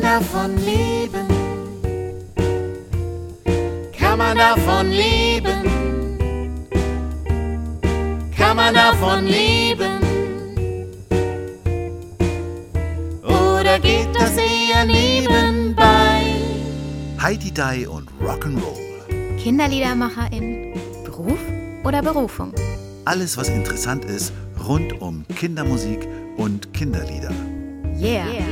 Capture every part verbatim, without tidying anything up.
davon leben? Kann man davon leben? Kann man davon leben? Oder geht das eher nebenbei? Heidi Dai und Rock'n'Roll. Kinderliedermacherin, Beruf oder Berufung? Alles, was interessant ist, rund um Kindermusik und Kinderlieder. Yeah. yeah.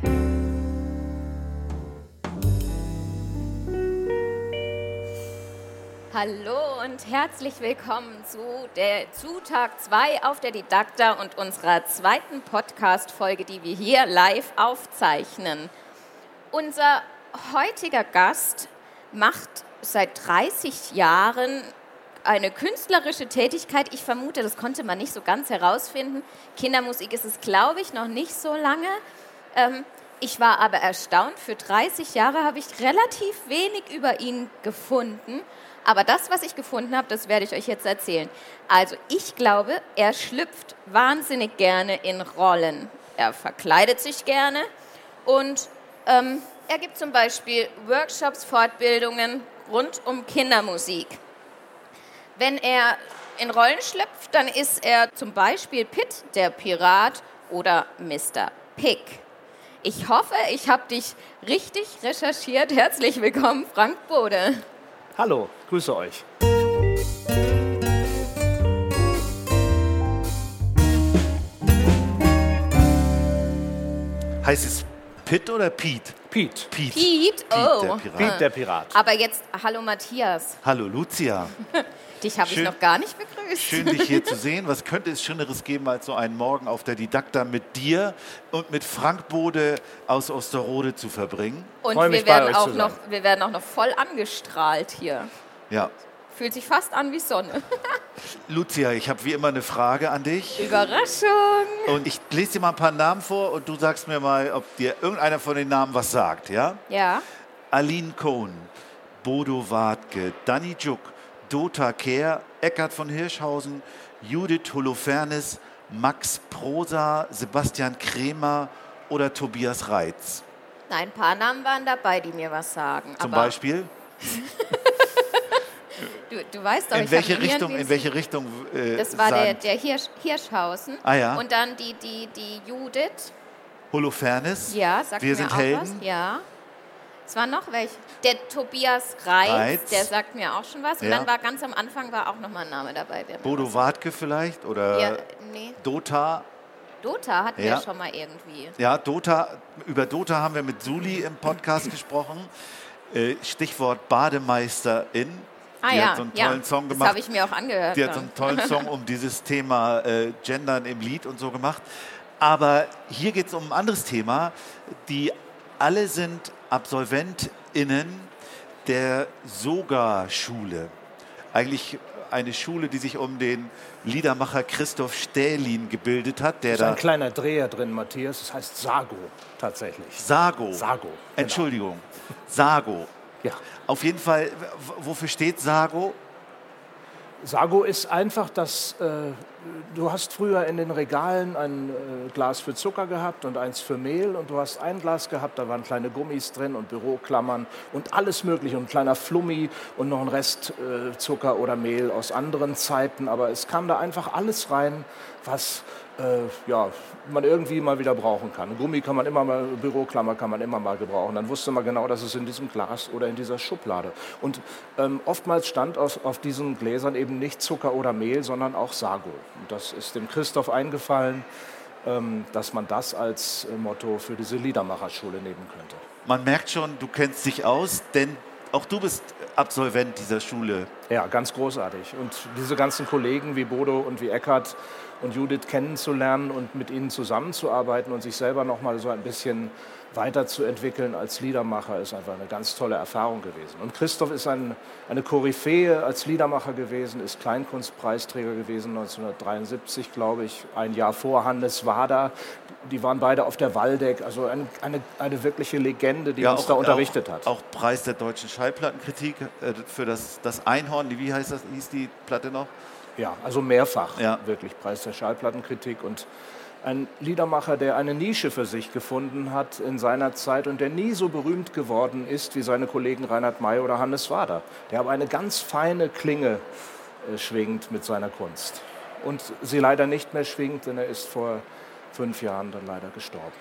Hallo und herzlich willkommen zu, der, zu Tag zwei auf der Didakta und unserer zweiten Podcast-Folge, die wir hier live aufzeichnen. Unser heutiger Gast macht seit dreißig Jahren eine künstlerische Tätigkeit. Ich vermute, das konnte man nicht so ganz herausfinden. Kindermusik ist es, glaube ich, noch nicht so lange. Ähm, ich war aber erstaunt. Für dreißig Jahre habe ich relativ wenig über ihn gefunden. Aber das, was ich gefunden habe, das werde ich euch jetzt erzählen. Also ich glaube, er schlüpft wahnsinnig gerne in Rollen. Er verkleidet sich gerne und ähm, er gibt zum Beispiel Workshops, Fortbildungen rund um Kindermusik. Wenn er in Rollen schlüpft, dann ist er zum Beispiel Pit, der Pirat, oder Mister Pig. Ich hoffe, ich habe dich richtig recherchiert. Herzlich willkommen, Frank Bode. Hallo, grüße euch. Heißt es Pit oder Pete? Pete. Pete. Pete, oh. der Pirat. Pete, der Pirat. Aber jetzt, hallo Matthias. Hallo Lucia. Dich habe ich Schön- noch gar nicht begrüßt. Schön, dich hier zu sehen. Was könnte es Schöneres geben als so einen Morgen auf der Didakta mit dir und mit Frank Bode aus Osterode zu verbringen? Und Freu mich, wir werden, bei euch auch zu noch, sein. wir werden auch noch voll angestrahlt hier. Ja. Fühlt sich fast an wie Sonne. Lucia, ich habe wie immer eine Frage an dich. Überraschung. Und ich lese dir mal ein paar Namen vor und du sagst mir mal, ob dir irgendeiner von den Namen was sagt, ja? Ja. Aline Cohn, Bodo Wartke, Danny Juk, Dota Kehr, Eckhard von Hirschhausen, Judith Holofernes, Max Prosa, Sebastian Kremer oder Tobias Reitz. Nein, ein paar Namen waren dabei, die mir was sagen. Zum aber Beispiel? Du, du weißt doch, In ich welche habe nie Richtung, ein in welche Richtung äh, Das war der, sagen- der Hirsch, Hirschhausen. Ah, ja. Und dann die, die, die Judith. Holofernes? Ja, sagt Wir mir sind auch Helden? was. Ja. Es war noch welche. Der Tobias Reitz, Reitz. der sagt mir auch schon was. Und Ja. dann war ganz am Anfang war auch noch mal ein Name dabei. Der mir Bodo was Wartke vielleicht? Oder sagt. Ja, nee. Dota? Dota hatten Ja. wir schon mal irgendwie. Ja, Dota, über Dota haben wir mit Suli im Podcast gesprochen. Äh, Stichwort Bademeisterin. Ah Die ja, hat so einen ja. tollen Song Das gemacht. habe ich mir auch angehört. Die hat so einen tollen Song um dieses Thema äh, Gendern im Lied und so gemacht. Aber hier geht es um ein anderes Thema. Die alle sind AbsolventInnen der Soga-Schule. Eigentlich eine Schule, die sich um den Liedermacher Christoph Stählin gebildet hat. Der Da ist ein da kleiner Dreher drin, Matthias. Das heißt Sago, tatsächlich. Sago. Sago, genau. Entschuldigung. Sago. Ja. Auf jeden Fall, w- wofür steht Sago? Sago ist einfach das, äh, du hast früher in den Regalen ein äh, Glas für Zucker gehabt und eins für Mehl und du hast ein Glas gehabt, da waren kleine Gummis drin und Büroklammern und alles mögliche und ein kleiner Flummi und noch ein Rest äh, Zucker oder Mehl aus anderen Zeiten, aber es kam da einfach alles rein, was äh, ja, man irgendwie mal wieder brauchen kann. Ein Gummi kann man immer mal, Büroklammer kann man immer mal gebrauchen. Dann wusste man genau, dass es in diesem Glas oder in dieser Schublade. Und ähm, oftmals stand auf, auf diesen Gläsern eben nicht Zucker oder Mehl, sondern auch Sago. Und das ist dem Christoph eingefallen, ähm, dass man das als äh, Motto für diese Liedermacherschule nehmen könnte. Man merkt schon, du kennst dich aus, denn auch du bist Absolvent dieser Schule. Ja, ganz großartig. Und diese ganzen Kollegen wie Bodo und wie Eckhard und Judith kennenzulernen und mit ihnen zusammenzuarbeiten und sich selber noch mal so ein bisschen weiterzuentwickeln als Liedermacher ist einfach eine ganz tolle Erfahrung gewesen. Und Christoph ist ein, eine Koryphäe als Liedermacher gewesen, ist Kleinkunstpreisträger gewesen, neunzehnhundertdreiundsiebzig, glaube ich, ein Jahr vor Hannes Wader. Die waren beide auf der Waldeck, also eine, eine, eine wirkliche Legende, die uns da unterrichtet auch, hat. Auch Preis der deutschen Schallplattenkritik äh, für das, das Einhorn, wie heißt das, hieß die Platte noch? Ja, also mehrfach, Ja. wirklich Preis der Schallplattenkritik und Ein Liedermacher, der eine Nische für sich gefunden hat in seiner Zeit und der nie so berühmt geworden ist wie seine Kollegen Reinhard May oder Hannes Wader. Der aber eine ganz feine Klinge äh, schwingt mit seiner Kunst. Und sie leider nicht mehr schwingt, denn er ist vor fünf Jahren dann leider gestorben.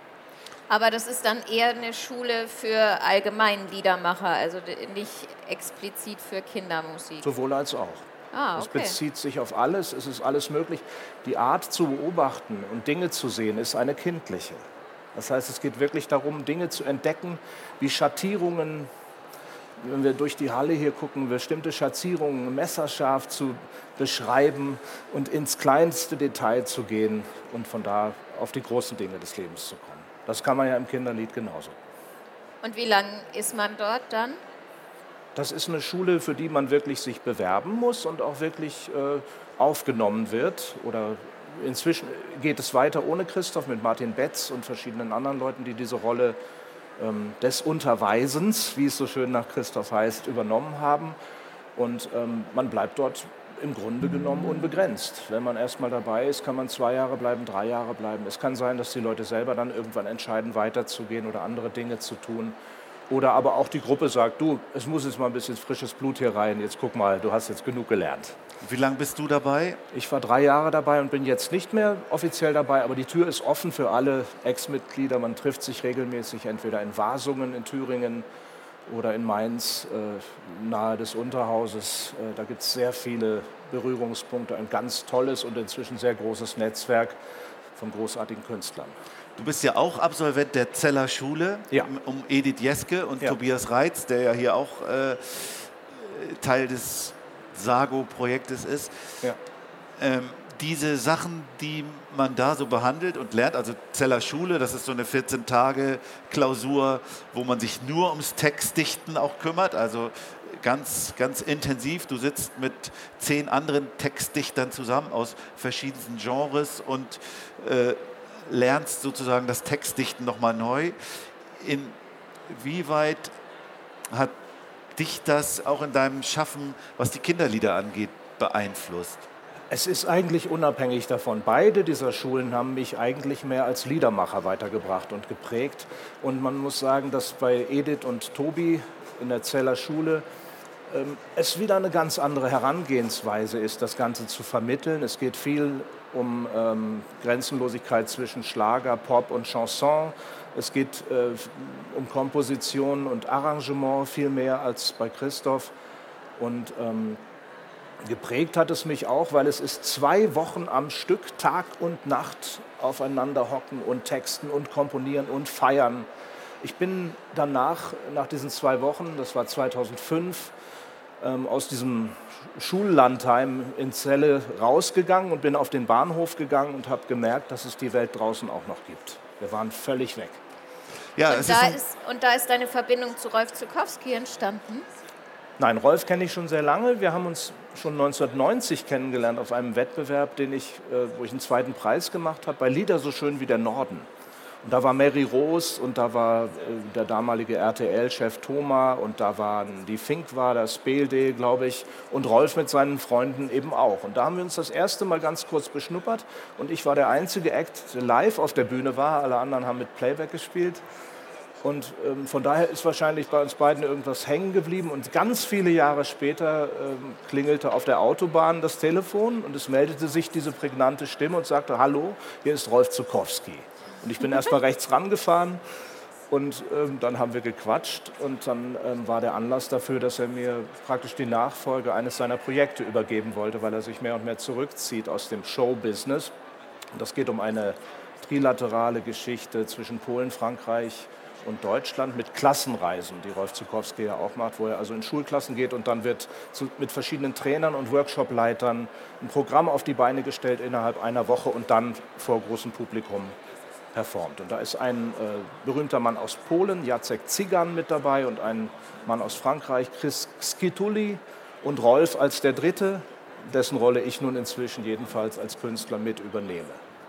Aber das ist dann eher eine Schule für allgemeinen Liedermacher, also nicht explizit für Kindermusik. Sowohl als auch. Ah, Es okay. bezieht sich auf alles, es ist alles möglich. Die Art zu beobachten und Dinge zu sehen ist eine kindliche. Das heißt, es geht wirklich darum, Dinge zu entdecken, wie Schattierungen, wenn wir durch die Halle hier gucken, bestimmte Schattierungen messerscharf zu beschreiben und ins kleinste Detail zu gehen und von da auf die großen Dinge des Lebens zu kommen. Das kann man ja im Kinderlied genauso. Und wie lange ist man dort dann? Das ist eine Schule, für die man wirklich sich bewerben muss und auch wirklich äh, aufgenommen wird. Oder inzwischen geht es weiter ohne Christoph mit Martin Betz und verschiedenen anderen Leuten, die diese Rolle ähm, des Unterweisens, wie es so schön nach Christoph heißt, übernommen haben. Und ähm, man bleibt dort im Grunde genommen unbegrenzt. Wenn man erstmal dabei ist, kann man zwei Jahre bleiben, drei Jahre bleiben. Es kann sein, dass die Leute selber dann irgendwann entscheiden, weiterzugehen oder andere Dinge zu tun. Oder aber auch die Gruppe sagt, du, es muss jetzt mal ein bisschen frisches Blut hier rein, jetzt guck mal, du hast jetzt genug gelernt. Wie lange bist du dabei? Ich war drei Jahre dabei und bin jetzt nicht mehr offiziell dabei, aber die Tür ist offen für alle Ex-Mitglieder. Man trifft sich regelmäßig entweder in Wasungen in Thüringen oder in Mainz, äh, nahe des Unterhauses. Äh, da gibt es sehr viele Berührungspunkte, ein ganz tolles und inzwischen sehr großes Netzwerk von großartigen Künstlern. Du bist ja auch Absolvent der Zeller Schule, Ja. um Edith Jeske und Ja. Tobias Reitz, der ja hier auch äh, Teil des Sago-Projektes ist. Ja. Ähm, diese Sachen, die man da so behandelt und lernt, also Zeller Schule, das ist so eine vierzehn Tage Klausur, wo man sich nur ums Textdichten auch kümmert, also ganz, ganz intensiv. Du sitzt mit zehn anderen Textdichtern zusammen aus verschiedensten Genres und äh, lernst sozusagen das Textdichten nochmal neu. Inwieweit hat dich das auch in deinem Schaffen, was die Kinderlieder angeht, beeinflusst? Es ist eigentlich unabhängig davon. Beide dieser Schulen haben mich eigentlich mehr als Liedermacher weitergebracht und geprägt. Und man muss sagen, dass bei Edith und Tobi in der Zeller Schule ähm, es wieder eine ganz andere Herangehensweise ist, das Ganze zu vermitteln. Es geht viel um ähm, Grenzenlosigkeit zwischen Schlager, Pop und Chanson. Es geht äh, um Komposition und Arrangement viel mehr als bei Christoph. Und ähm, geprägt hat es mich auch, weil es ist zwei Wochen am Stück, Tag und Nacht aufeinander hocken und texten und komponieren und feiern. Ich bin danach, nach diesen zwei Wochen, das war zweitausendfünf, ähm, aus diesem Schullandheim in Celle rausgegangen und bin auf den Bahnhof gegangen und habe gemerkt, dass es die Welt draußen auch noch gibt. Wir waren völlig weg. Ja, Und es da, ist ein, ist, und da ist deine Verbindung zu Rolf Zuckowski entstanden? Nein, Rolf kenne ich schon sehr lange. Wir haben uns schon neunzehnhundertneunzig kennengelernt auf einem Wettbewerb, den ich, äh, wo ich einen zweiten Preis gemacht habe, bei Lieder so schön wie der Norden. Und da war Mary Rose und da war äh, der damalige R T L-Chef Thoma und da waren die Fink war das B L D, glaube ich, und Rolf mit seinen Freunden eben auch. Und da haben wir uns das erste Mal ganz kurz beschnuppert und ich war der einzige Act, der live auf der Bühne war. Alle anderen haben mit Playback gespielt. Und ähm, von daher ist wahrscheinlich bei uns beiden irgendwas hängen geblieben. Und ganz viele Jahre später ähm, klingelte auf der Autobahn das Telefon und es meldete sich diese prägnante Stimme und sagte, hallo, hier ist Rolf Zuckowski. Und ich bin erst mal rechts rangefahren und ähm, dann haben wir gequatscht. Und dann ähm, war der Anlass dafür, dass er mir praktisch die Nachfolge eines seiner Projekte übergeben wollte, weil er sich mehr und mehr zurückzieht aus dem Showbusiness. Und das geht um eine trilaterale Geschichte zwischen Polen, Frankreich und Deutschland mit Klassenreisen, die Rolf Zuckowski ja auch macht, wo er also in Schulklassen geht und dann wird zu, mit verschiedenen Trainern und Workshopleitern ein Programm auf die Beine gestellt innerhalb einer Woche und dann vor großem Publikum performt. Und da ist ein äh, berühmter Mann aus Polen, Jacek Zigan, mit dabei und ein Mann aus Frankreich, Chris Skituli und Rolf als der Dritte, dessen Rolle ich nun inzwischen jedenfalls als Künstler mit übernehme.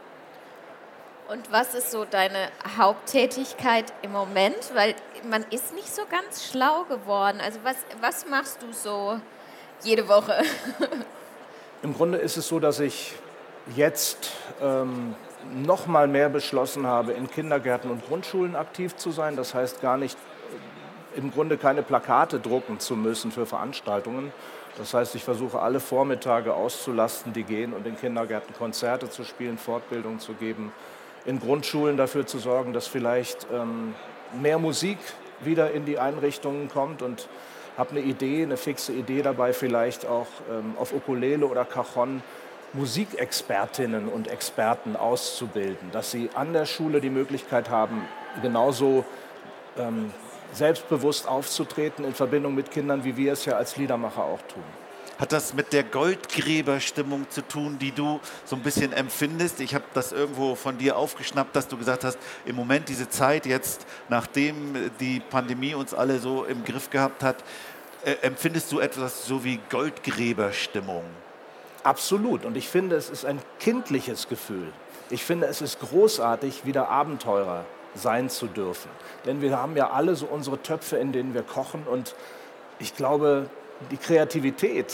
Und was ist so deine Haupttätigkeit im Moment? Weil man ist nicht so ganz schlau geworden. Also was, was machst du so jede Woche? Im Grunde ist es so, dass ich jetzt ähm, noch mal mehr beschlossen habe, in Kindergärten und Grundschulen aktiv zu sein. Das heißt gar nicht, im Grunde keine Plakate drucken zu müssen für Veranstaltungen. Das heißt, ich versuche alle Vormittage auszulasten, die gehen, und in Kindergärten Konzerte zu spielen, Fortbildung zu geben, in Grundschulen dafür zu sorgen, dass vielleicht ähm, mehr Musik wieder in die Einrichtungen kommt, und habe eine Idee, eine fixe Idee dabei, vielleicht auch ähm, auf Ukulele oder Cajon Musikexpertinnen und Experten auszubilden, dass sie an der Schule die Möglichkeit haben, genauso ähm, selbstbewusst aufzutreten in Verbindung mit Kindern, wie wir es ja als Liedermacher auch tun. Hat das mit der Goldgräberstimmung zu tun, die du so ein bisschen empfindest? Ich habe das irgendwo von dir aufgeschnappt, dass du gesagt hast, im Moment diese Zeit jetzt, nachdem die Pandemie uns alle so im Griff gehabt hat, äh, empfindest du etwas so wie Goldgräberstimmung? Absolut. Und ich finde, es ist ein kindliches Gefühl. Ich finde, es ist großartig, wieder Abenteurer sein zu dürfen. Denn wir haben ja alle so unsere Töpfe, in denen wir kochen. Und ich glaube, die Kreativität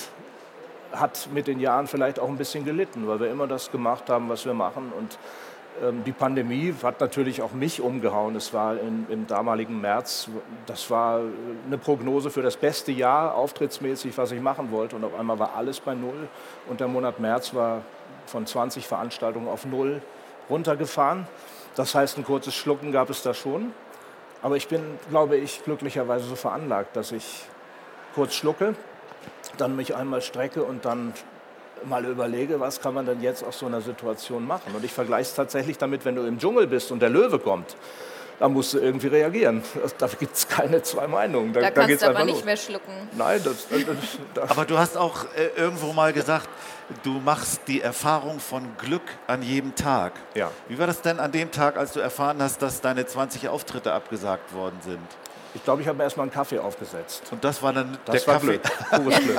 hat mit den Jahren vielleicht auch ein bisschen gelitten, weil wir immer das gemacht haben, was wir machen. Und ähm, die Pandemie hat natürlich auch mich umgehauen. Es war in, im damaligen März, das war eine Prognose für das beste Jahr, auftrittsmäßig, was ich machen wollte. Und auf einmal war alles bei Null. Und der Monat März war von zwanzig Veranstaltungen auf Null runtergefahren. Das heißt, ein kurzes Schlucken gab es da schon. Aber ich bin, glaube ich, glücklicherweise so veranlagt, dass ich kurz schlucke, dann mich einmal strecke und dann mal überlege, was kann man denn jetzt aus so einer Situation machen. Und ich vergleiche es tatsächlich damit, wenn du im Dschungel bist und der Löwe kommt, da musst du irgendwie reagieren. Da gibt es keine zwei Meinungen. Da, Da, da da kannst geht's du aber einfach nicht los. mehr schlucken. Nein, das, das, das, Aber du hast auch äh, irgendwo mal gesagt, du machst die Erfahrung von Glück an jedem Tag. Ja. Wie war das denn an dem Tag, als du erfahren hast, dass deine zwanzig Auftritte abgesagt worden sind? ich glaube, ich habe mir erstmal einen Kaffee aufgesetzt. Und das war dann Das der war Kaffee? Glück, pures Glück.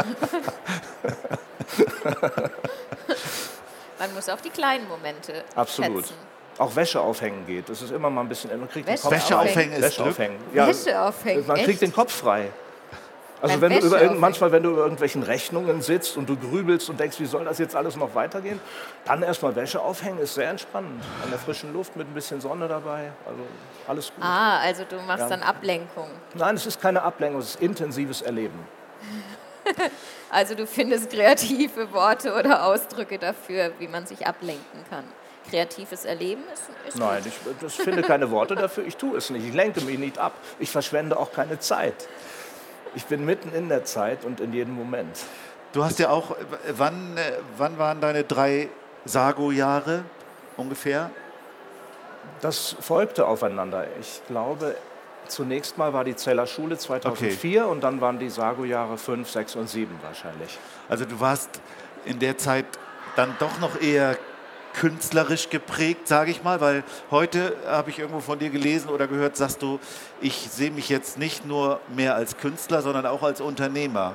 Man muss auch die kleinen Momente Absolut. schätzen. Auch Wäsche aufhängen geht. Das ist immer mal ein bisschen... Man kriegt den Wäsche Kopf Wäsche frei. aufhängen ist Wäsche Glück? aufhängen. Ja, Wäsche aufhängen, man kriegt echt? den Kopf frei. Also Beim wenn du über Wäsche irgend, aufhängen. manchmal, wenn du über irgendwelchen Rechnungen sitzt und du grübelst und denkst, wie soll das jetzt alles noch weitergehen, dann erstmal Wäsche aufhängen ist sehr entspannend. An der frischen Luft mit ein bisschen Sonne dabei. Also alles gut. Ah, also du machst Ja. dann Ablenkung. Nein, es ist keine Ablenkung, es ist intensives Erleben. Also du findest kreative Worte oder Ausdrücke dafür, wie man sich ablenken kann. Kreatives Erleben ist, ist Nein, gut. ich, ich finde keine Worte dafür, ich tue es nicht. Ich lenke mich nicht ab. Ich verschwende auch keine Zeit. Ich bin mitten in der Zeit und in jedem Moment. Du hast ja auch, äh, wann, äh, wann waren deine drei Sago-Jahre ungefähr? Das folgte aufeinander. Ich glaube, zunächst mal war die Zeller Schule zweitausendvier Okay. und dann waren die Sago-Jahre fünf, sechs und sieben wahrscheinlich. Also du warst in der Zeit dann doch noch eher künstlerisch geprägt, sage ich mal, weil heute habe ich irgendwo von dir gelesen oder gehört, sagst du, ich sehe mich jetzt nicht nur mehr als Künstler, sondern auch als Unternehmer.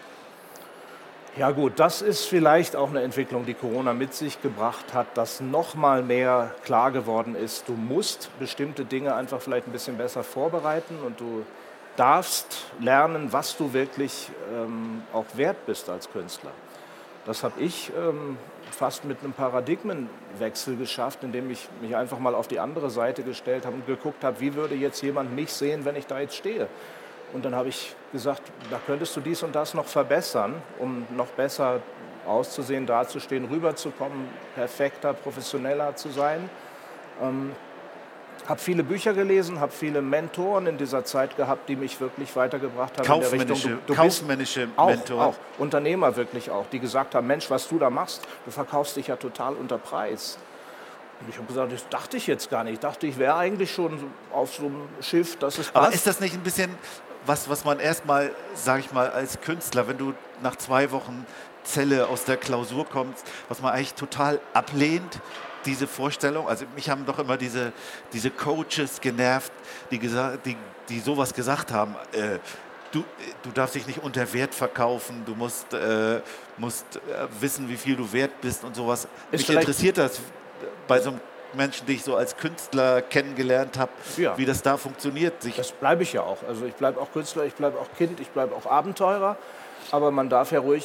Ja gut, das ist vielleicht auch eine Entwicklung, die Corona mit sich gebracht hat, dass noch mal mehr klar geworden ist, du musst bestimmte Dinge einfach vielleicht ein bisschen besser vorbereiten und du darfst lernen, was du wirklich ähm, auch wert bist als Künstler. Das habe ich ähm, fast mit einem Paradigmenwechsel geschafft, indem ich mich einfach mal auf die andere Seite gestellt habe und geguckt habe, wie würde jetzt jemand mich sehen, wenn ich da jetzt stehe. Und dann habe ich gesagt, da könntest du dies und das noch verbessern, um noch besser auszusehen, dazustehen, rüberzukommen, perfekter, professioneller zu sein. Ähm, habe viele Bücher gelesen, habe viele Mentoren in dieser Zeit gehabt, die mich wirklich weitergebracht haben. Kaufmännische, in der Richtung, du, du kaufmännische bist auch, Mentoren. auch Unternehmer wirklich auch, die gesagt haben, Mensch, was du da machst, du verkaufst dich ja total unter Preis. Und ich habe gesagt, das dachte ich jetzt gar nicht. Ich dachte, ich wäre eigentlich schon so auf so einem Schiff, dass es Aber passt. ist das nicht ein bisschen was, was man erstmal, sage ich mal, als Künstler, wenn du nach zwei Wochen Zelle aus der Klausur kommst, was man eigentlich total ablehnt, diese Vorstellung? Also mich haben doch immer diese, diese Coaches genervt, die, gesa- die, die sowas gesagt haben. Äh, du, du darfst dich nicht unter Wert verkaufen, du musst, äh, musst äh, wissen, wie viel du wert bist und sowas. Mich vielleicht- interessiert das bei so einem Menschen, die ich so als Künstler kennengelernt habe, Ja. wie das da funktioniert. Sich Das bleibe ich ja auch. Also ich bleibe auch Künstler, ich bleibe auch Kind, ich bleibe auch Abenteurer. Aber man darf ja ruhig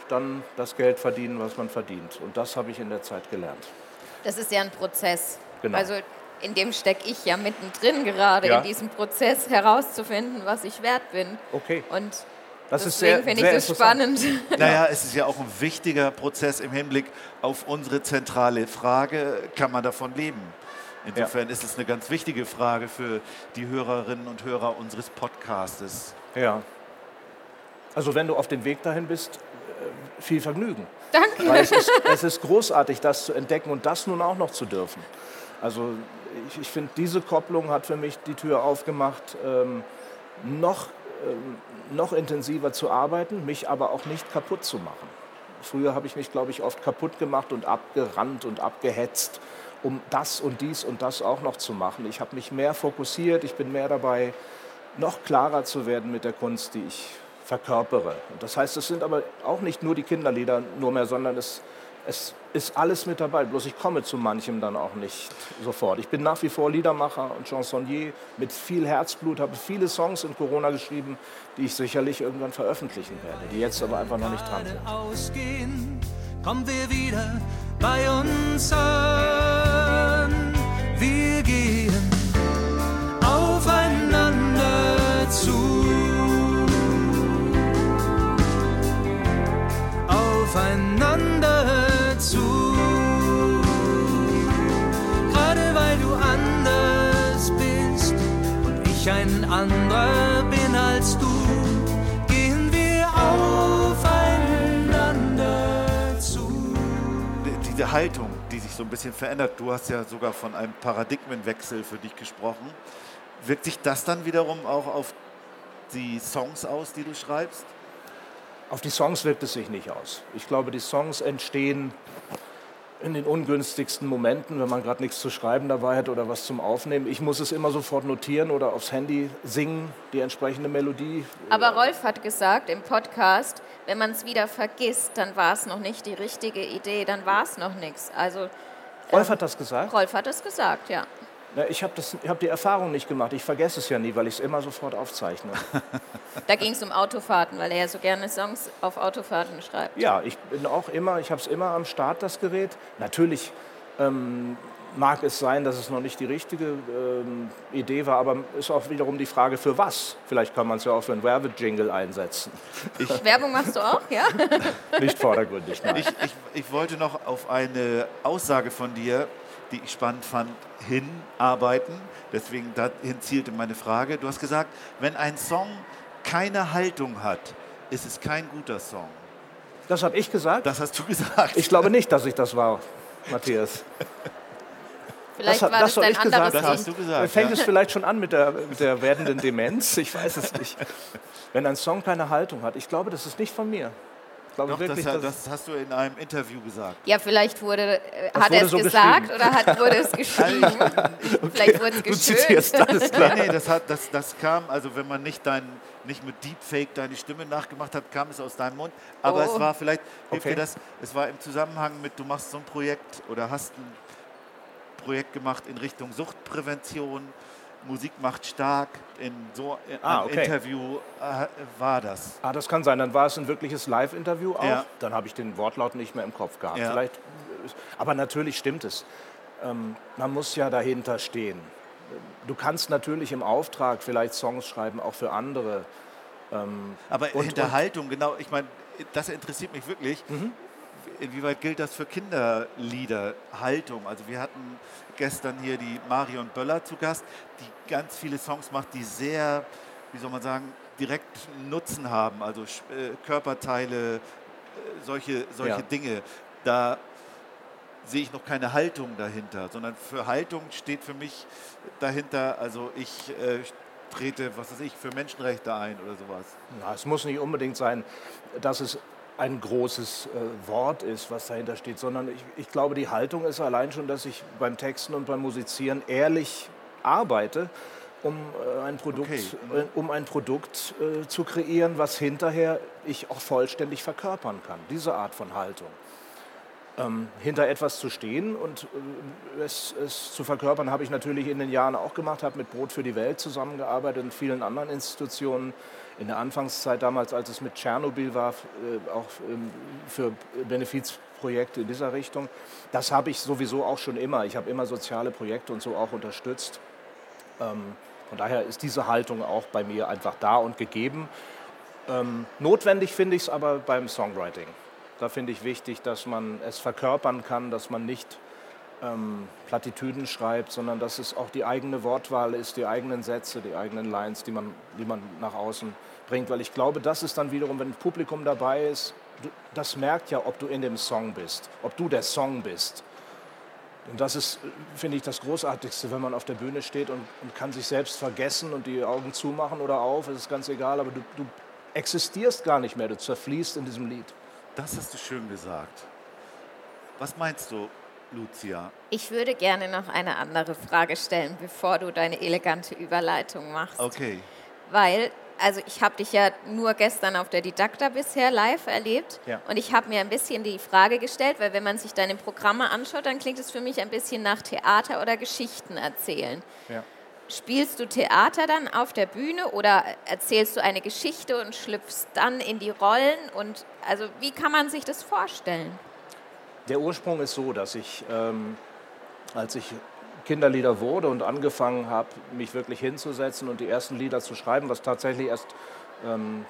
dann das Geld verdienen, was man verdient. Und das habe ich in der Zeit gelernt. Das ist ja ein Prozess. Genau. Also in dem stecke ich ja mittendrin gerade, Ja. in diesem Prozess herauszufinden, was ich wert bin. Okay. Und Das ist deswegen sehr, finde sehr ich das interessant. spannend. Naja, es ist ja auch ein wichtiger Prozess im Hinblick auf unsere zentrale Frage, kann man davon leben? Insofern ist es eine ganz wichtige Frage für die Hörerinnen und Hörer unseres Podcastes. Ja. Also wenn du auf dem Weg dahin bist, äh, viel Vergnügen. Danke. Weil es ist, es ist großartig, das zu entdecken und das nun auch noch zu dürfen. Also ich, ich finde, diese Kopplung hat für mich die Tür aufgemacht, ähm, noch, ähm, noch intensiver zu arbeiten, mich aber auch nicht kaputt zu machen. Früher habe ich mich, glaube ich, oft kaputt gemacht und abgerannt und abgehetzt, um das und dies und das auch noch zu machen. Ich habe mich mehr fokussiert, ich bin mehr dabei, noch klarer zu werden mit der Kunst, die ich verkörpere. Und das heißt, es sind aber auch nicht nur die Kinderlieder nur mehr, sondern es, es ist alles mit dabei. Bloß ich komme zu manchem dann auch nicht sofort. Ich bin nach wie vor Liedermacher und Chansonnier mit viel Herzblut, habe viele Songs in Corona geschrieben, die ich sicherlich irgendwann veröffentlichen werde, die jetzt aber einfach noch nicht dran sind. Ausgehen, kommen wir wieder bei uns an. Wir gehen aufeinander zu. Aufeinander zu. Gerade weil du anders bist und ich ein anderer bin als du, gehen wir aufeinander zu. Diese Haltung, die sich so ein bisschen verändert, du hast ja sogar von einem Paradigmenwechsel für dich gesprochen. Wirkt sich das dann wiederum auch auf die Songs aus, die du schreibst? Auf die Songs wirkt es sich nicht aus. Ich glaube, die Songs entstehen in den ungünstigsten Momenten, wenn man gerade nichts zu schreiben dabei hat oder was zum Aufnehmen. Ich muss es immer sofort notieren oder aufs Handy singen, die entsprechende Melodie. Aber Rolf hat gesagt im Podcast, wenn man es wieder vergisst, dann war es noch nicht die richtige Idee, dann war es noch nichts. Also, Rolf hat das gesagt? Rolf hat es gesagt, ja. Na, ich habe hab die Erfahrung nicht gemacht. Ich vergesse es ja nie, weil ich es immer sofort aufzeichne. Da ging es um Autofahrten, weil er ja so gerne Songs auf Autofahrten schreibt. Ja, ich bin auch immer, ich habe es immer am Start, das Gerät. Natürlich ähm, mag es sein, dass es noch nicht die richtige ähm, Idee war, aber ist auch wiederum die Frage, für was? Vielleicht kann man es ja auch für einen Werbejingle einsetzen. Ich, Werbung machst du auch, ja? Nicht vordergründig, nein. ich, ich, ich wollte noch auf eine Aussage von dir, die ich spannend fand, hinarbeiten. Deswegen dahin zielte meine Frage. Du hast gesagt, wenn ein Song keine Haltung hat, ist es kein guter Song. Das habe ich gesagt? Das hast du gesagt. Ich glaube nicht, dass ich das war, Matthias. Vielleicht Das- war das das hab dein ich gesagt. anderes Das hast Sinn. du gesagt. Fängt ja. es vielleicht schon an mit der, mit der werdenden Demenz? Ich weiß es nicht. Wenn ein Song keine Haltung hat, ich glaube, das ist nicht von mir. Ich glaube Doch, wirklich, das, dass das hast du in einem Interview gesagt. Ja, vielleicht wurde, äh, Das hat wurde er es so gesagt geschrieben. oder hat, wurde es geschrieben. Vielleicht wurde es du zitierst, geschönt. alles klar. Nee, nee, das, hat, das, das kam, also wenn man nicht, dein, nicht mit Deepfake deine Stimme nachgemacht hat, kam es aus deinem Mund. Aber Oh. es war vielleicht, hilft Okay. dir das, es war im Zusammenhang mit, du machst so ein Projekt oder hast ein Projekt gemacht in Richtung Suchtprävention, Musik macht stark, in so in Ah, einem okay. Interview äh, war das. Ah, das kann sein. Dann war es ein wirkliches Live-Interview auch. Ja. Dann habe ich den Wortlaut nicht mehr im Kopf gehabt. Ja. Vielleicht, aber natürlich stimmt es. Ähm, man muss ja dahinter stehen. Du kannst natürlich im Auftrag vielleicht Songs schreiben, auch für andere. Ähm, Aber und- Hinterhaltung, genau, ich meine, das interessiert mich wirklich. Inwieweit gilt das für Kinderlieder? Haltung. Also wir hatten gestern hier die Marion Böller zu Gast, die ganz viele Songs macht, die sehr, wie soll man sagen, direkt Nutzen haben. Also äh, Körperteile, äh, solche, solche Ja. Dinge. Da sehe ich noch keine Haltung dahinter, sondern für Haltung steht für mich dahinter, also ich äh, trete, was weiß ich, für Menschenrechte ein oder sowas. Na, es muss nicht unbedingt sein, dass es ein großes äh, Wort ist, was dahinter steht, sondern ich, ich glaube, die Haltung ist allein schon, dass ich beim Texten und beim Musizieren ehrlich arbeite, um äh, ein Produkt, Okay. äh, um ein Produkt äh, zu kreieren, was hinterher ich auch vollständig verkörpern kann. Diese Art von Haltung. Ähm, hinter etwas zu stehen und äh, es, es zu verkörpern, habe ich natürlich in den Jahren auch gemacht, habe mit Brot für die Welt zusammengearbeitet und vielen anderen Institutionen. in der Anfangszeit damals, als es mit Tschernobyl war, äh, auch ähm, für Benefizprojekte in dieser Richtung. Das habe ich sowieso auch schon immer. Ich habe immer soziale Projekte und so auch unterstützt. Ähm, von daher ist diese Haltung auch bei mir einfach da und gegeben. Ähm, notwendig finde ich es aber beim Songwriting. Da finde ich wichtig, dass man es verkörpern kann, dass man nicht ähm, Plattitüden schreibt, sondern dass es auch die eigene Wortwahl ist, die eigenen Sätze, die eigenen Lines, die man, die man nach außen bringt. Weil ich glaube, das ist dann wiederum, wenn ein Publikum dabei ist, du, das merkt ja, ob du in dem Song bist, ob du der Song bist. Und das ist, finde ich, das Großartigste, wenn man auf der Bühne steht und, und kann sich selbst vergessen und die Augen zumachen oder auf, es ist ganz egal, aber du, du existierst gar nicht mehr, du zerfließt in diesem Lied. Das hast du schön gesagt. Was meinst du, Lucia? Ich würde gerne noch eine andere Frage stellen, bevor du deine elegante Überleitung machst. Okay. Weil, also ich habe dich ja nur gestern auf der Didakta bisher live erlebt. Ja. Und ich habe mir ein bisschen die Frage gestellt, weil wenn man sich deine Programme anschaut, dann klingt es für mich ein bisschen nach Theater oder Geschichten erzählen. Ja. Spielst du Theater dann auf der Bühne oder erzählst du eine Geschichte und schlüpfst dann in die Rollen? Und also wie kann man sich das vorstellen? Der Ursprung ist so, dass ich, ähm, als ich Kinderlieder wurde und angefangen habe, mich wirklich hinzusetzen und die ersten Lieder zu schreiben, was tatsächlich erst ähm,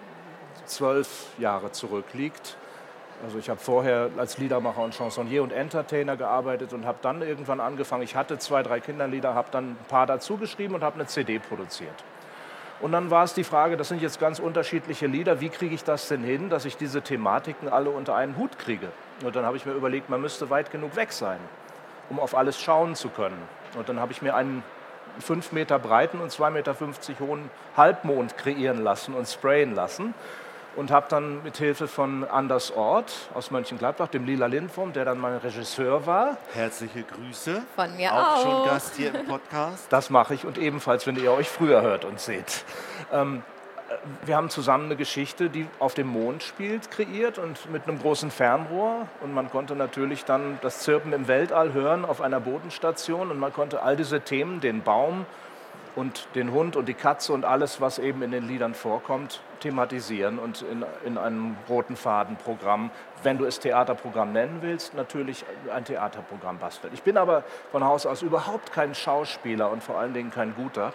zwölf Jahre zurückliegt. Also ich habe vorher als Liedermacher und Chansonnier und Entertainer gearbeitet und habe dann irgendwann angefangen, ich hatte zwei, drei Kinderlieder, habe dann ein paar dazu geschrieben und habe eine C D produziert. Und dann war es die Frage, das sind jetzt ganz unterschiedliche Lieder, wie kriege ich das denn hin, dass ich diese Thematiken alle unter einen Hut kriege? Und dann habe ich mir überlegt, man müsste weit genug weg sein, um auf alles schauen zu können. Und dann habe ich mir einen fünf Meter breiten und zwei Meter fünfzig hohen Halbmond kreieren lassen und sprayen lassen. Und habe dann mit Hilfe von Anders Ort aus Mönchengladbach, dem Lila Lindwurm, der dann mein Regisseur war. Herzliche Grüße. Von mir auch. auch. Schon Gast hier im Podcast. Das mache ich und ebenfalls, wenn ihr euch früher hört und seht. Ähm, wir haben zusammen eine Geschichte, die auf dem Mond spielt, kreiert und mit einem großen Fernrohr. Und man konnte natürlich dann das Zirpen im Weltall hören auf einer Bodenstation. Und man konnte all diese Themen, den Baum und den Hund und die Katze und alles, was eben in den Liedern vorkommt, thematisieren und in, in einem roten Fadenprogramm, wenn du es Theaterprogramm nennen willst, natürlich ein Theaterprogramm basteln. Ich bin aber von Haus aus überhaupt kein Schauspieler und vor allen Dingen kein guter.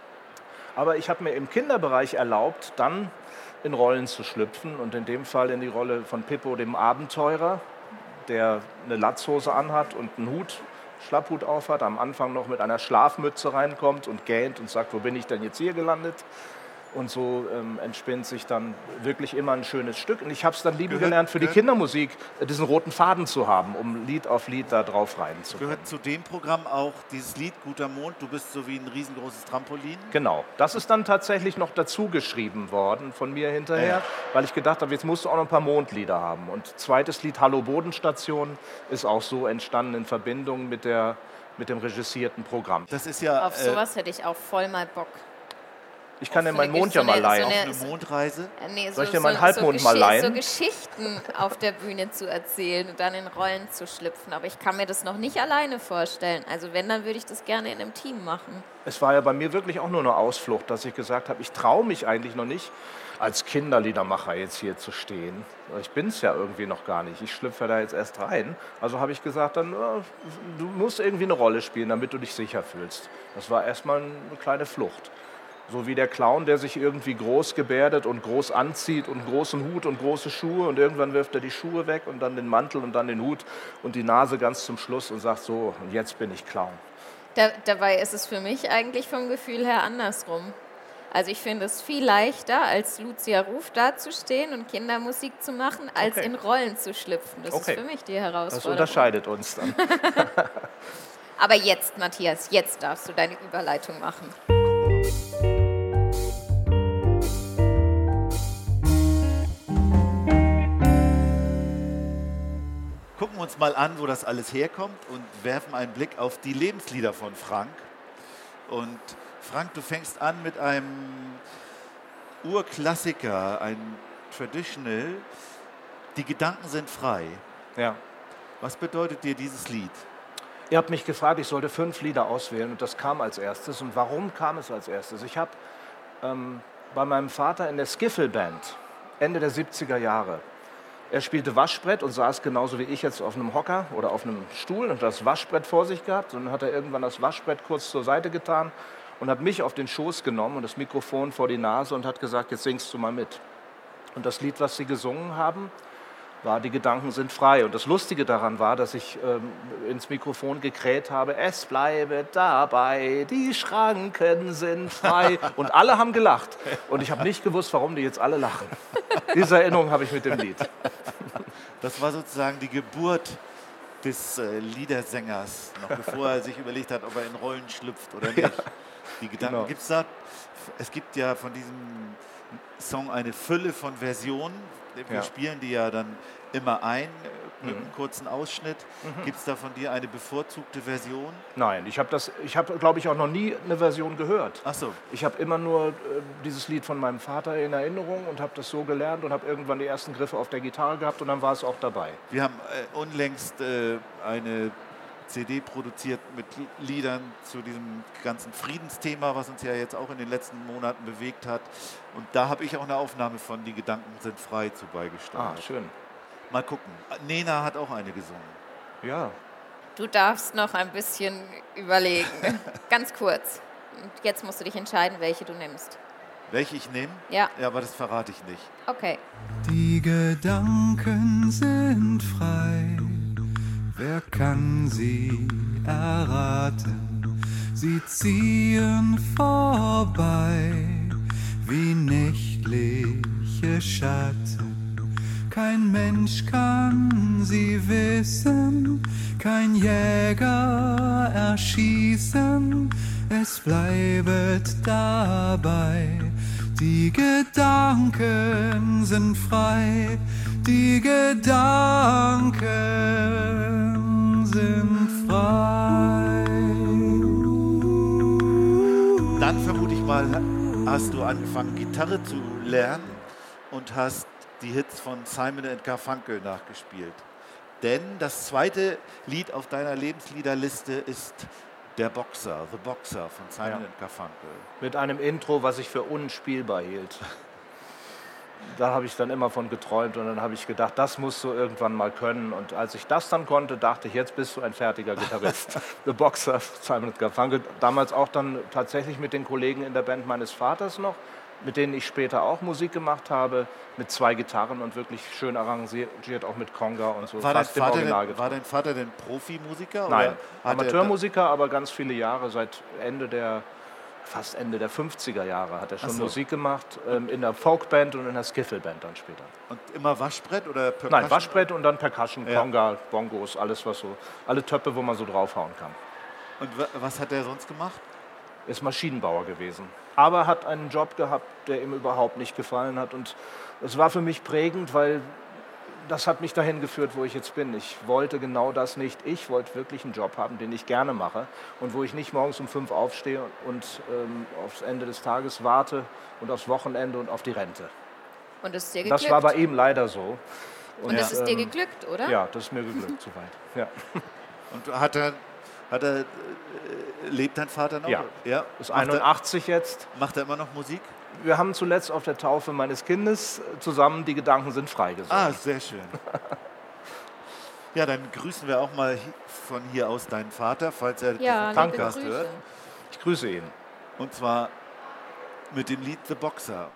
Aber ich habe mir im Kinderbereich erlaubt, dann in Rollen zu schlüpfen und in dem Fall in die Rolle von Pippo, dem Abenteurer, der eine Latzhose anhat und einen Hut, Schlapphut aufhat, am Anfang noch mit einer Schlafmütze reinkommt und gähnt und sagt, wo bin ich denn jetzt hier gelandet? Und so ähm, entspinnt sich dann wirklich immer ein schönes Stück. Und ich habe es dann lieben Gehört- gelernt, für die gehört- Kindermusik äh, diesen roten Faden zu haben, um Lied auf Lied da drauf rein zu können. Gehört zu dem Programm auch dieses Lied Guter Mond, du bist so wie ein riesengroßes Trampolin? Genau, das ist dann tatsächlich noch dazu geschrieben worden von mir hinterher, Ja. weil ich gedacht habe, jetzt musst du auch noch ein paar Mondlieder haben. Und zweites Lied, Hallo Bodenstation, ist auch so entstanden in Verbindung mit, der, mit dem regissierten Programm. Das ist ja Auf äh, sowas hätte ich auch voll mal Bock. Ich kann Auch dir so meinen eine- Mond so ja mal eine- so leihen. eine- eine Mondreise. Äh, Nee, Soll ich dir meinen Halbmond so mal Geschi- leihen? So Geschichten auf der Bühne zu erzählen und dann in Rollen zu schlüpfen. Aber ich kann mir das noch nicht alleine vorstellen. Also wenn, dann würde ich das gerne in einem Team machen. Es war ja bei mir wirklich auch nur eine Ausflucht, dass ich gesagt habe, ich traue mich eigentlich noch nicht, als Kinderliedermacher jetzt hier zu stehen. Ich bin es ja irgendwie noch gar nicht. Ich schlüpfe da jetzt erst rein. Also habe ich gesagt, dann, äh, du musst irgendwie eine Rolle spielen, damit du dich sicher fühlst. Das war erstmal eine kleine Flucht. So wie der Clown, der sich irgendwie groß gebärdet und groß anzieht und einen großen Hut und große Schuhe und irgendwann wirft er die Schuhe weg und dann den Mantel und dann den Hut und die Nase ganz zum Schluss und sagt so, und jetzt bin ich Clown. Da, dabei ist es für mich eigentlich vom Gefühl her andersrum. Also ich finde es viel leichter, als Lucia Ruf dazustehen und Kindermusik zu machen, als Okay. in Rollen zu schlüpfen. Das Okay. ist für mich die Das Herausforderung. unterscheidet uns dann. Aber jetzt, Matthias, jetzt darfst du deine Überleitung machen. Gucken wir uns mal an, wo das alles herkommt und werfen einen Blick auf die Lebenslieder von Frank. Und Frank, du fängst an mit einem Urklassiker, ein Traditional. Die Gedanken sind frei. Ja. Was bedeutet dir dieses Lied? Ihr habt mich gefragt, ich sollte fünf Lieder auswählen und das kam als erstes. Und warum kam es als erstes? Ich habe ähm, bei meinem Vater in der Skiffle-Band, Ende der siebziger Jahre. Er spielte Waschbrett und saß genauso wie ich jetzt auf einem Hocker oder auf einem Stuhl und das Waschbrett vor sich gehabt. Und dann hat er irgendwann das Waschbrett kurz zur Seite getan und hat mich auf den Schoß genommen und das Mikrofon vor die Nase und hat gesagt, jetzt singst du mal mit. Und das Lied, was sie gesungen haben, war Die Gedanken sind frei. Und das Lustige daran war, dass ich ähm, ins Mikrofon gekräht habe, es bleibe dabei, die Schranken sind frei. Und alle haben gelacht. Und ich habe nicht gewusst, warum die jetzt alle lachen. Diese Erinnerung habe ich mit dem Lied. Das war sozusagen die Geburt des äh, Liedersängers, noch bevor er sich überlegt hat, ob er in Rollen schlüpft oder nicht. Ja, die Gedanken genau. Gibt's da. Es gibt ja von diesem Song eine Fülle von Versionen. Wir ja. spielen die ja dann immer ein, mit mhm. einem kurzen Ausschnitt. Mhm. Gibt es da von dir eine bevorzugte Version? Nein, ich habe das, ich habe, glaube ich, auch noch nie eine Version gehört. Ach so. Ich habe immer nur äh, dieses Lied von meinem Vater in Erinnerung und habe das so gelernt und habe irgendwann die ersten Griffe auf der Gitarre gehabt und dann war es auch dabei. Wir haben äh, unlängst äh, eine C D produziert mit Liedern zu diesem ganzen Friedensthema, was uns ja jetzt auch in den letzten Monaten bewegt hat. Und da habe ich auch eine Aufnahme von Die Gedanken sind frei zu beigesteuert. Ah, schön. Mal gucken. Nena hat auch eine gesungen. Ja. Du darfst noch ein bisschen überlegen. Ganz kurz. Und jetzt musst du dich entscheiden, welche du nimmst. Welche ich nehme? Ja. Ja, aber das verrate ich nicht. Okay. Die Gedanken sind frei. Wer kann sie erraten? Sie ziehen vorbei wie nächtliche Schatten. Kein Mensch kann sie wissen, kein Jäger erschießen. Es bleibet dabei, die Gedanken sind frei, die Gedanken sind frei. Dann vermute ich mal, hast du angefangen, Gitarre zu lernen und hast die Hits von Simon and Garfunkel nachgespielt. Denn das zweite Lied auf deiner Lebensliederliste ist Der Boxer, The Boxer von Simon Ja. and Garfunkel. Mit einem Intro, was ich für unspielbar hielt. Da habe ich dann immer von geträumt und dann habe ich gedacht, das musst du irgendwann mal können. Und als ich das dann konnte, dachte ich, jetzt bist du ein fertiger Gitarrist. The Boxer, Simon and Garfunkel. Damals auch dann tatsächlich mit den Kollegen in der Band meines Vaters noch, mit denen ich später auch Musik gemacht habe, mit zwei Gitarren und wirklich schön arrangiert, auch mit Conga und so. War dein, fast im Vater Original denn, war dein Vater denn Profimusiker? Nein, oder hat Amateurmusiker, aber ganz viele Jahre, seit Ende der, fast Ende der fünfziger Jahre hat er schon Ach so. Musik gemacht, ähm, in der Folkband und in der Skiffle-Band dann später. er, und immer Waschbrett oder Percussion? Nein, Waschbrett und dann Percussion, Ja. Conga, Bongos, alles was so, alle Töpfe, wo man so draufhauen kann. Und wa- was hat er sonst gemacht? Ist Maschinenbauer gewesen. Aber hat einen Job gehabt, der ihm überhaupt nicht gefallen hat. Und es war für mich prägend, weil das hat mich dahin geführt, wo ich jetzt bin. Ich wollte genau das nicht. Ich wollte wirklich einen Job haben, den ich gerne mache und wo ich nicht morgens um fünf aufstehe und ähm, aufs Ende des Tages warte und aufs Wochenende und auf die Rente. Und es ist dir geglückt. Das war bei ihm leider so. Und es ist dir ähm, geglückt, oder? Ja, das ist mir geglückt soweit. Ja. Und hat er, hat er äh, lebt dein Vater noch? Ja. ja? Ist Macht er, einundachtzig jetzt. macht er immer noch Musik? Wir haben zuletzt auf der Taufe meines Kindes zusammen Die Gedanken sind frei gesungen. Ah, sehr schön. Ja, dann grüßen wir auch mal hi- von hier aus deinen Vater, falls er Ja, diesen liebe Podcast Grüße. hört. Ich grüße ihn. Und zwar mit dem Lied The Boxer.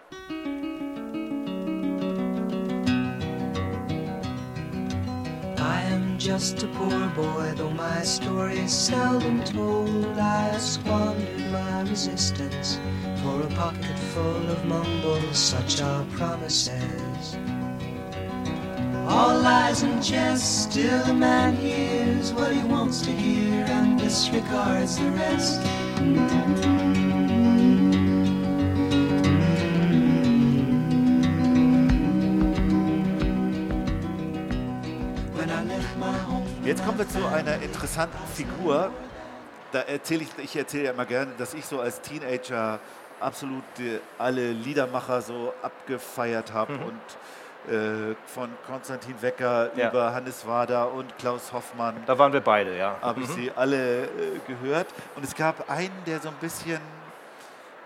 I am just a poor boy, though my story is seldom told. I squandered my resistance for a pocket full of mumbles, such are promises. All lies and jest, still a man hears what he wants to hear and disregards the rest. When I left my home. Jetzt kommen wir zu einer interessanten Figur. Da erzähle ich, ich erzähle ja immer gerne, dass ich so als Teenager absolut die, alle Liedermacher so abgefeiert habe Mhm. und äh, von Konstantin Wecker Ja. über Hannes Wader und Klaus Hoffmann Da waren wir beide, ja. habe ich sie alle äh, gehört. Und es gab einen, der so ein bisschen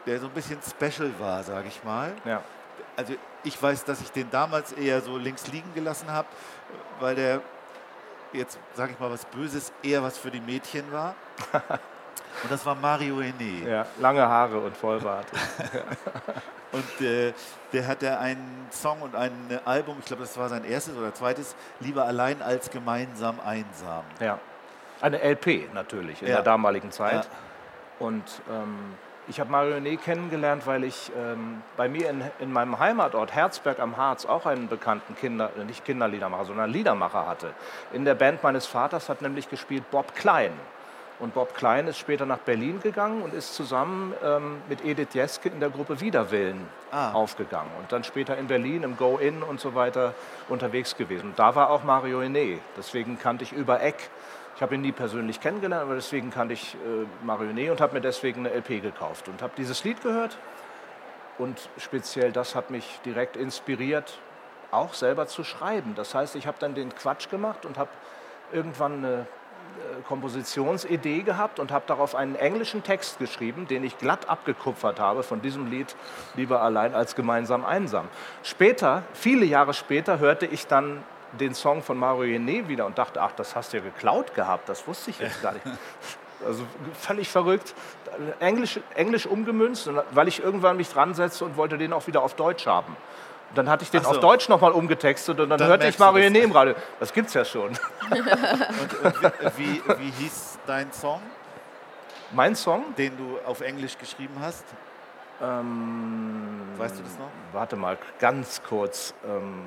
der so ein bisschen special war, sage ich mal. Ja. Also ich weiß, dass ich den damals eher so links liegen gelassen habe, weil der, jetzt sage ich mal was Böses, eher was für die Mädchen war. Und das war Mario Henné. Ja, lange Haare und Vollbart. Und äh, der hatte einen Song und ein Album, ich glaube, das war sein erstes oder zweites, Lieber allein als gemeinsam einsam. Ja, eine L P natürlich in Ja. der damaligen Zeit. Ja. Und ähm, ich habe Mario Henné kennengelernt, weil ich ähm, bei mir in, in meinem Heimatort Herzberg am Harz auch einen bekannten Kinder, nicht Kinderliedermacher, sondern Liedermacher hatte. In der Band meines Vaters hat nämlich gespielt Bob Klein. Und Bob Klein ist später nach Berlin gegangen und ist zusammen ähm, mit Edith Jeske in der Gruppe Widerwillen Ah. aufgegangen. Und dann später in Berlin im Go-In und so weiter unterwegs gewesen. Und da war auch Mario Henné. Deswegen kannte ich über Eck. Ich habe ihn nie persönlich kennengelernt, aber deswegen kannte ich äh, Mario Henné und habe mir deswegen eine L P gekauft. Und habe dieses Lied gehört. Und speziell das hat mich direkt inspiriert, auch selber zu schreiben. Das heißt, ich habe dann den Quatsch gemacht und habe irgendwann eine Kompositionsidee gehabt und habe darauf einen englischen Text geschrieben, den ich glatt abgekupfert habe von diesem Lied Lieber allein als gemeinsam einsam. Später, viele Jahre später, hörte ich dann den Song von Mario Henné wieder und dachte, ach, das hast du ja geklaut gehabt, das wusste ich jetzt gar nicht. Also völlig verrückt, Englisch, Englisch umgemünzt, weil ich irgendwann mich dran setzte und wollte den auch wieder auf Deutsch haben. Und dann hatte ich den Ach so. auf Deutsch nochmal umgetextet und dann, Dann hörte ich merkst du Mario das. Henné im Radio. Das gibt's ja schon. Und, und wie, wie hieß dein Song, Mein Song? den du auf Englisch geschrieben hast? Ähm, Weißt du das noch? Warte mal, ganz kurz. Ähm,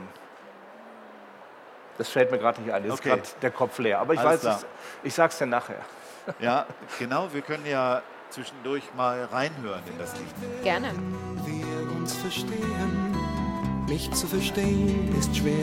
das fällt mir gerade nicht ein. Jetzt Okay. ist gerade der Kopf leer. Aber ich Alles weiß klar. es. Ich sag's dir nachher. Ja, genau. Wir können ja zwischendurch mal reinhören in das Lied. Gerne. Wir uns verstehen, mich zu verstehen ist schwer.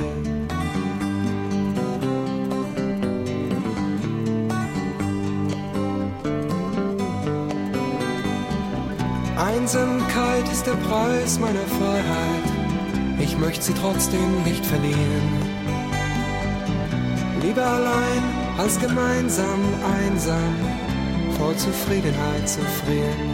Einsamkeit ist der Preis meiner Freiheit. Ich möchte sie trotzdem nicht verlieren. Lieber allein als gemeinsam einsam, vor Zufriedenheit zu frieren.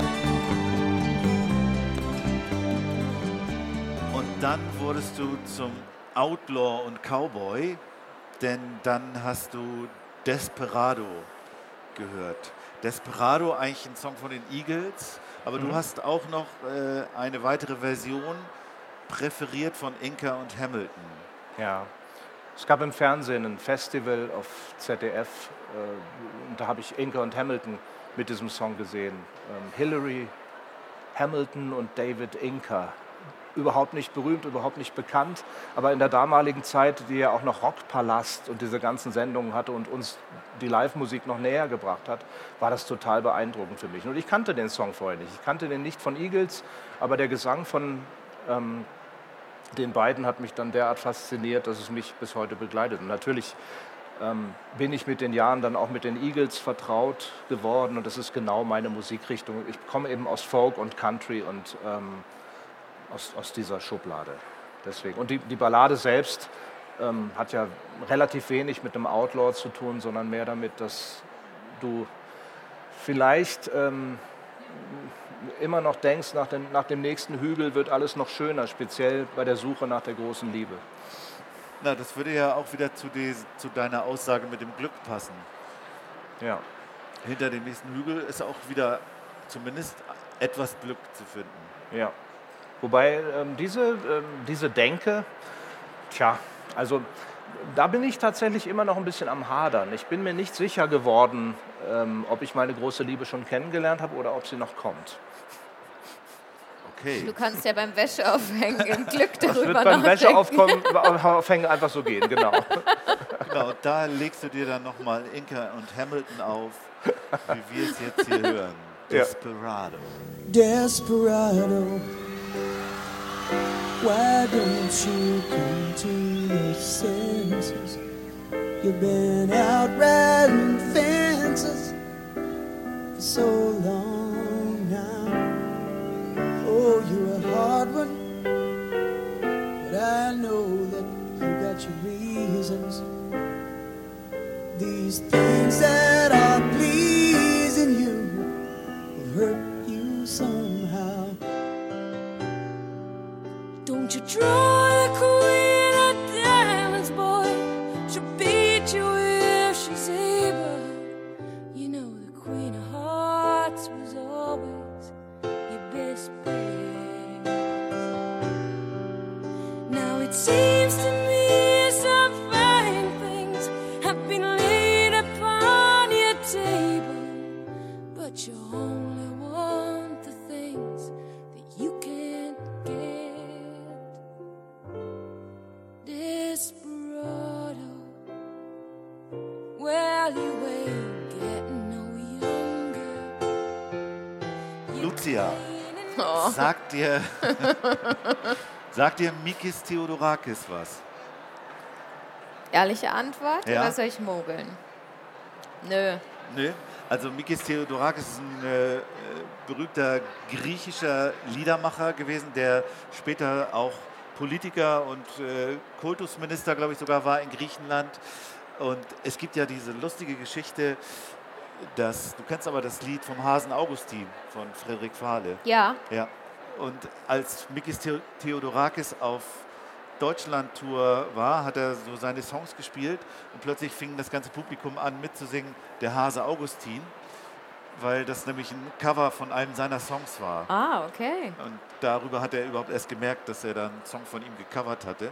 Und dann wurdest du zum Outlaw und Cowboy, denn dann hast du Desperado gehört. Desperado, eigentlich ein Song von den Eagles, aber Mhm. du hast auch noch äh, eine weitere Version präferiert von Inca und Hamilton. Ja. Es gab im Fernsehen ein Festival auf Z D F. Äh, und da habe ich Inca und Hamilton mit diesem Song gesehen. Ähm, Hillary Hamilton und David Inca. Überhaupt nicht berühmt, überhaupt nicht bekannt, aber in der damaligen Zeit, die ja auch noch Rockpalast und diese ganzen Sendungen hatte und uns die Live-Musik noch näher gebracht hat, war das total beeindruckend für mich. Und ich kannte den Song vorher nicht. Ich kannte den nicht von Eagles, aber der Gesang von ähm, den beiden hat mich dann derart fasziniert, dass es mich bis heute begleitet. Und natürlich ähm, bin ich mit den Jahren dann auch mit den Eagles vertraut geworden und das ist genau meine Musikrichtung. Ich komme eben aus Folk und Country und ähm, Aus, aus dieser Schublade. Deswegen. Und die, die Ballade selbst ähm, hat ja relativ wenig mit einem Outlaw zu tun, sondern mehr damit, dass du vielleicht ähm, immer noch denkst, nach dem, nach dem nächsten Hügel wird alles noch schöner, speziell bei der Suche nach der großen Liebe. Na, das würde ja auch wieder zu, die, zu deiner Aussage mit dem Glück passen. Ja. Hinter dem nächsten Hügel ist auch wieder zumindest etwas Glück zu finden. Ja. Wobei ähm, diese, ähm, diese Denke, tja, also da bin ich tatsächlich immer noch ein bisschen am Hadern. Ich bin mir nicht sicher geworden, ähm, ob ich meine große Liebe schon kennengelernt habe oder ob sie noch kommt. Okay. Du kannst ja beim Wäscheaufhängen im Glück Das darüber wird beim nachdenken. Wäscheaufhängen einfach so gehen, genau. Genau, und da legst du dir dann nochmal Inca und Hamilton auf, wie wir es jetzt hier hören. Ja. Desperado. Desperado, why don't you come to your senses? You've been out riding fences for so long now. Oh, you're a hard one, but I know that you got your reasons. These things that are pleasing you will hurt you somehow. draw the queen of diamonds, boy. She'll beat you if she's able. You know the queen of hearts was always your best bet. Now it seems to me some fine things have been laid upon your table, but you only want the things that you can't get. Desperado, well, you ain't getting no younger. Lucia, Oh. sagt dir, sagt dir Mikis Theodorakis was? Ehrliche Antwort Ja. oder soll ich mogeln? Nö. Nö. Also Mikis Theodorakis ist ein äh, äh, berühmter griechischer Liedermacher gewesen, der später auch Politiker und äh, Kultusminister, glaube ich, sogar war in Griechenland. Und es gibt ja diese lustige Geschichte, dass, du kennst aber das Lied vom Hasen Augustin von Frederik Fahle. Ja. Ja. Und als Mikis Theo- Theodorakis auf Deutschland-Tour war, hat er so seine Songs gespielt und plötzlich fing das ganze Publikum an mitzusingen, der Hase Augustin, weil das nämlich ein Cover von einem seiner Songs war. Ah, okay. Und darüber hat er überhaupt erst gemerkt, dass er dann einen Song von ihm gecovert hatte.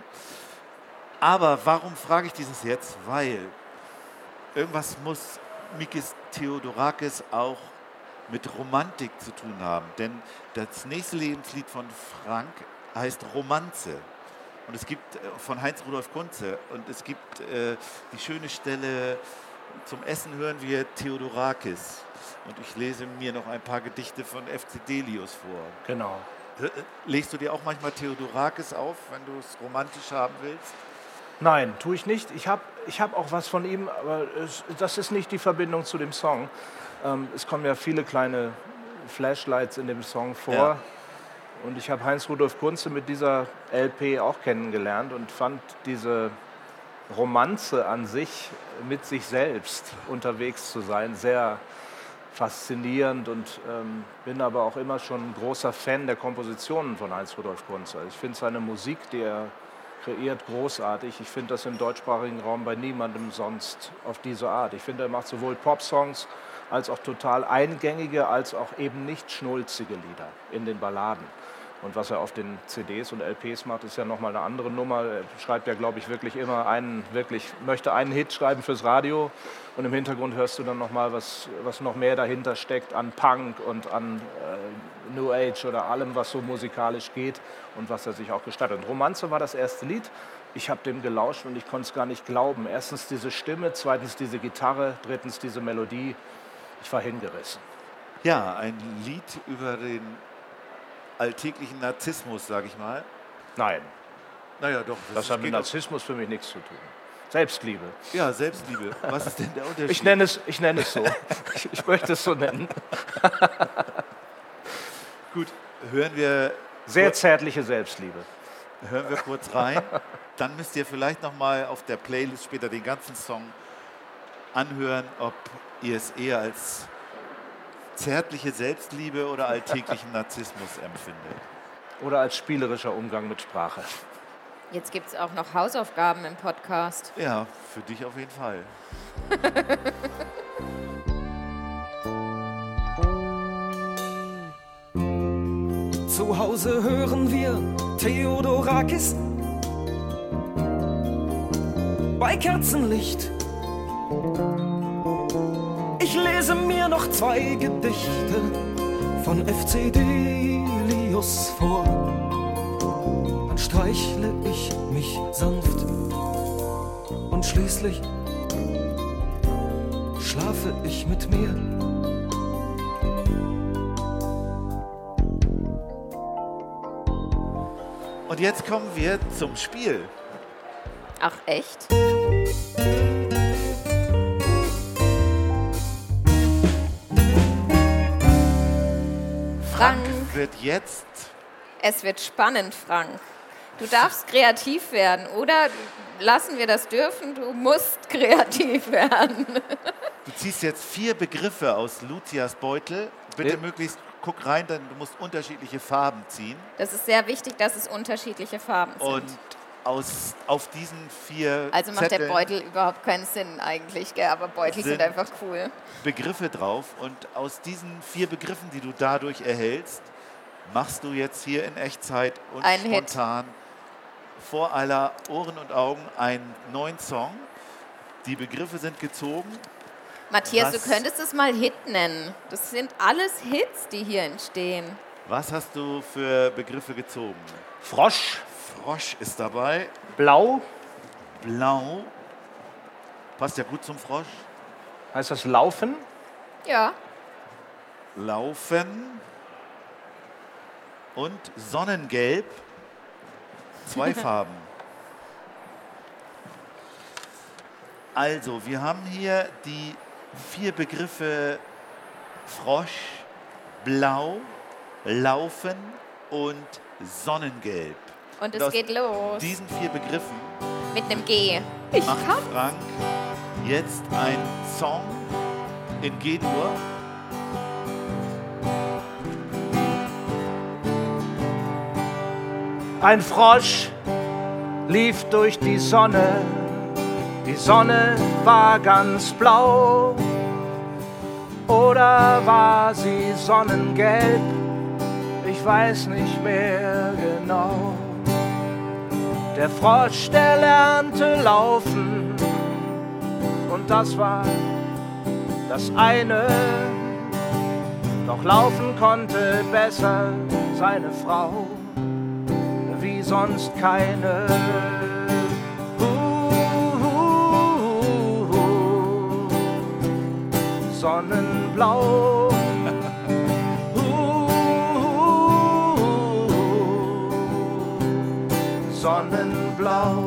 Aber warum frage ich dieses jetzt? Weil irgendwas muss Mikis Theodorakis auch mit Romantik zu tun haben. Denn das nächste Lebenslied von Frank heißt Romanze. Und es gibt äh, von Heinz Rudolf Kunze. Und es gibt äh, die schöne Stelle, zum Essen hören wir Theodorakis. Und ich lese mir noch ein paar Gedichte von F C Delius vor. Genau. Hör- äh, Legst du dir auch manchmal Theodorakis auf, wenn du es romantisch haben willst? Nein, tue ich nicht. Ich habe ich hab auch was von ihm, aber es, das ist nicht die Verbindung zu dem Song. Ähm, es kommen ja viele kleine Flashlights in dem Song vor. Ja. Und ich habe Heinz Rudolf Kunze mit dieser L P auch kennengelernt und fand diese Romanze an sich, mit sich selbst unterwegs zu sein, sehr faszinierend und ähm, bin aber auch immer schon ein großer Fan der Kompositionen von Heinz Rudolf Kunze. Ich finde seine Musik, die er kreiert, großartig. Ich finde das im deutschsprachigen Raum bei niemandem sonst auf diese Art. Ich finde, er macht sowohl Popsongs als auch total eingängige, als auch eben nicht schnulzige Lieder in den Balladen. Und was er auf den C Ds und L Ps macht, ist ja nochmal eine andere Nummer. Er schreibt ja, glaube ich, wirklich immer einen, wirklich, möchte einen Hit schreiben fürs Radio. Und im Hintergrund hörst du dann nochmal, was, was noch mehr dahinter steckt an Punk und an äh, New Age oder allem, was so musikalisch geht und was er sich auch gestattet. Und Romanze war das erste Lied. Ich habe dem gelauscht und ich konnte es gar nicht glauben. Erstens diese Stimme, zweitens diese Gitarre, drittens diese Melodie. Ich war hingerissen. Ja, ein Lied über den alltäglichen Narzissmus, sage ich mal. Nein, Naja, doch. das hat mit geht auch- Narzissmus für mich nichts zu tun. Selbstliebe. Ja, Selbstliebe. Was ist denn der Unterschied? Ich nenne es, ich nenne es so. Ich, ich möchte es so nennen. Gut, hören wir, Sehr zärtliche Selbstliebe. hören wir kurz rein. Dann müsst ihr vielleicht noch mal auf der Playlist später den ganzen Song anhören, ob ihr es eher als zärtliche Selbstliebe oder alltäglichen Narzissmus empfindet. Oder als spielerischer Umgang mit Sprache. Jetzt gibt es auch noch Hausaufgaben im Podcast. Ja, für dich auf jeden Fall. Zu Hause hören wir Theodorakis bei Kerzenlicht. Ich lese mir noch zwei Gedichte von F C Delius vor. Dann streichle ich mich sanft und schließlich schlafe ich mit mir. Und jetzt kommen wir zum Spiel. Ach, echt? Frank, Wird jetzt, es wird spannend, Frank. Du darfst kreativ werden, oder lassen wir das dürfen? Du musst kreativ werden. du ziehst jetzt vier Begriffe aus Lucias Beutel. Bitte Ja. möglichst guck rein, denn du musst unterschiedliche Farben ziehen. Das ist sehr wichtig, dass es unterschiedliche Farben sind. Und aus, auf diesen vier Also macht der Zetteln Beutel überhaupt keinen Sinn eigentlich, gell? Aber Beutel sind sind einfach cool. Begriffe drauf. Und aus diesen vier Begriffen, die du dadurch erhältst, machst du jetzt hier in Echtzeit und Ein Hit. spontan vor aller Ohren und Augen einen neuen Song. Die Begriffe sind gezogen. Matthias, Was- du könntest es mal Hit nennen. Das sind alles Hits, die hier entstehen. Was hast du für Begriffe gezogen? Frosch, Frosch ist dabei. blau, Blau. Passt ja gut zum Frosch. heißt das laufen? Ja. Laufen. Und Sonnengelb. Zwei Farben. Also, wir haben hier die vier Begriffe Frosch, Blau, Laufen und Sonnengelb. Und es aus geht los. Diesen vier Begriffen Mit einem G. Ich macht kann. Frank jetzt einen Song in G-Dur. Ein Frosch lief durch die Sonne, die Sonne war ganz blau. Oder war sie sonnengelb? Ich weiß nicht mehr genau. Der Frosch, der lernte laufen, und das war das eine. Doch laufen konnte besser seine Frau, wie sonst keine. Uhuhu, Sonnenblau. Uhuhu, Sonnenblau.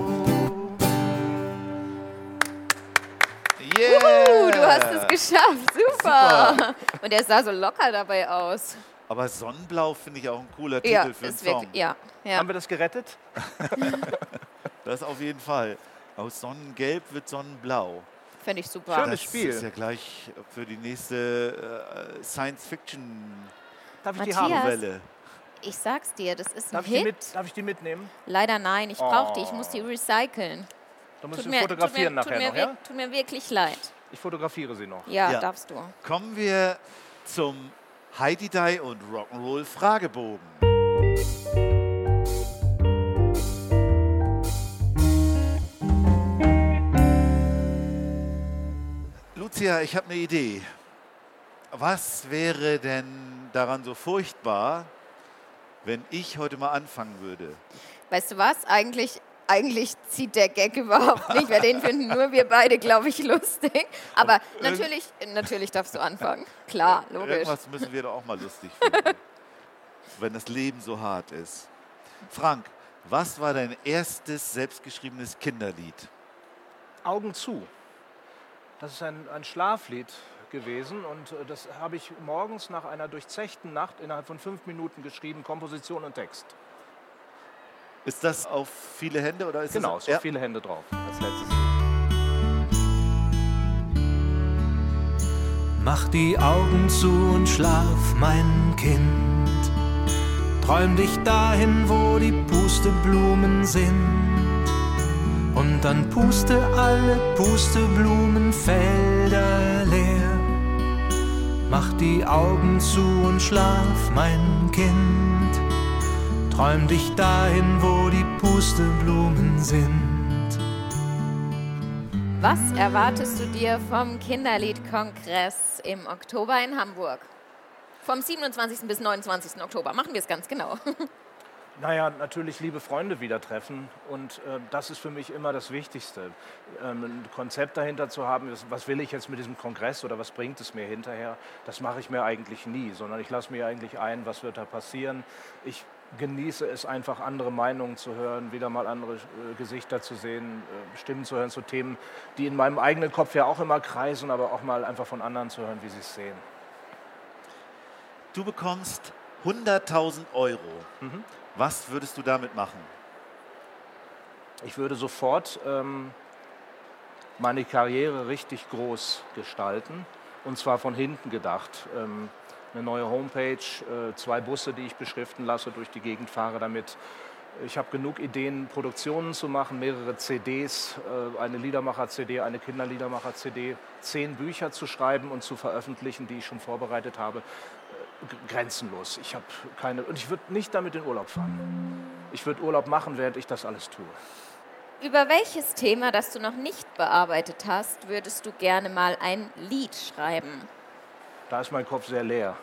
Yeah! Uhu, du hast es geschafft. Super. Super. Und er sah so locker dabei aus. Aber Sonnenblau finde ich auch ein cooler Titel Ja, für einen ist Song. wirklich, ja, ja. Haben wir das gerettet? Das auf jeden Fall. Aus Sonnengelb wird Sonnenblau. Finde ich super. Schönes Das Spiel. ist ja gleich für die nächste äh, Science-Fiction-Novelle. Darf ich die Matthias, haben? Ich sag's dir, das ist ein Darf ich, die Hit. mit, darf ich die mitnehmen? Leider nein, ich brauche die, ich Oh. muss die recyceln. Dann musst Tut du mir, fotografieren tut mir, nachher tut, mir noch, ja? wirk- tut mir wirklich leid. Ich fotografiere sie noch. Ja, Ja. darfst du. Kommen wir zum Heidi Die und Rock'n'Roll Fragebogen. Lucia, ich habe eine Idee. Was wäre denn daran so furchtbar, wenn ich heute mal anfangen würde? Weißt du was? Eigentlich, eigentlich zieht der Gag überhaupt nicht, weil den finden nur wir beide, glaube ich, lustig. Aber natürlich, natürlich darfst du anfangen. Klar, logisch. Irgendwas müssen wir doch auch mal lustig finden, wenn das Leben so hart ist. Frank, was war dein erstes selbstgeschriebenes Kinderlied? Augen zu. Das ist ein, ein Schlaflied gewesen und äh, das habe ich morgens nach einer durchzechten Nacht innerhalb von fünf Minuten geschrieben, Komposition und Text. Ist das auf viele Hände oder ist Genau, das so viele Hände drauf als letztes Lied. Mach die Augen zu und schlaf, mein Kind. Träum dich dahin, wo die Pusteblumen sind. Und dann puste alle Pusteblumenfelder leer. Mach die Augen zu und schlaf, mein Kind. Träum dich dahin, wo die Pusteblumen sind. Was erwartest du dir vom Kinderliedkongress im Oktober in Hamburg? Vom siebenundzwanzigsten bis neunundzwanzigsten Oktober. Machen wir es ganz genau. Naja, natürlich liebe Freunde wieder treffen und äh, das ist für mich immer das Wichtigste. Ähm, ein Konzept dahinter zu haben, was, was will ich jetzt mit diesem Kongress oder was bringt es mir hinterher, das mache ich mir eigentlich nie, sondern ich lasse mir eigentlich ein, was wird da passieren. Ich genieße es einfach, andere Meinungen zu hören, wieder mal andere äh, Gesichter zu sehen, äh, Stimmen zu hören zu Themen, die in meinem eigenen Kopf ja auch immer kreisen, aber auch mal einfach von anderen zu hören, wie sie es sehen. Du bekommst hunderttausend Euro. Mhm. Was würdest du damit machen? Ich würde sofort ähm, meine Karriere richtig groß gestalten und zwar von hinten gedacht. Ähm, eine neue Homepage, äh, zwei Busse, die ich beschriften lasse, durch die Gegend fahre damit. Ich habe genug Ideen, Produktionen zu machen, mehrere C Ds, äh, eine Liedermacher-C D, eine Kinderliedermacher-C D, zehn Bücher zu schreiben und zu veröffentlichen, die ich schon vorbereitet habe. Äh, grenzenlos. Ich habe keine, und ich würde nicht damit in Urlaub fahren. Ich würde Urlaub machen, während ich das alles tue. Über welches Thema, das du noch nicht bearbeitet hast, würdest du gerne mal ein Lied schreiben? Da ist mein Kopf sehr leer.